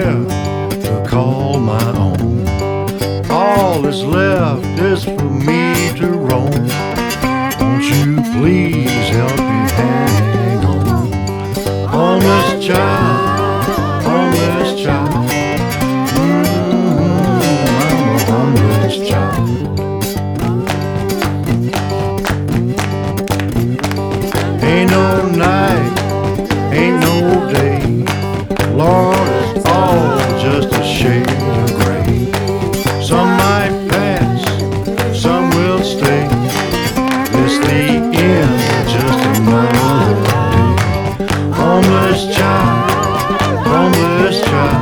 here to call my own. All that's left is for me to roam. Won't you please help me hang on this child?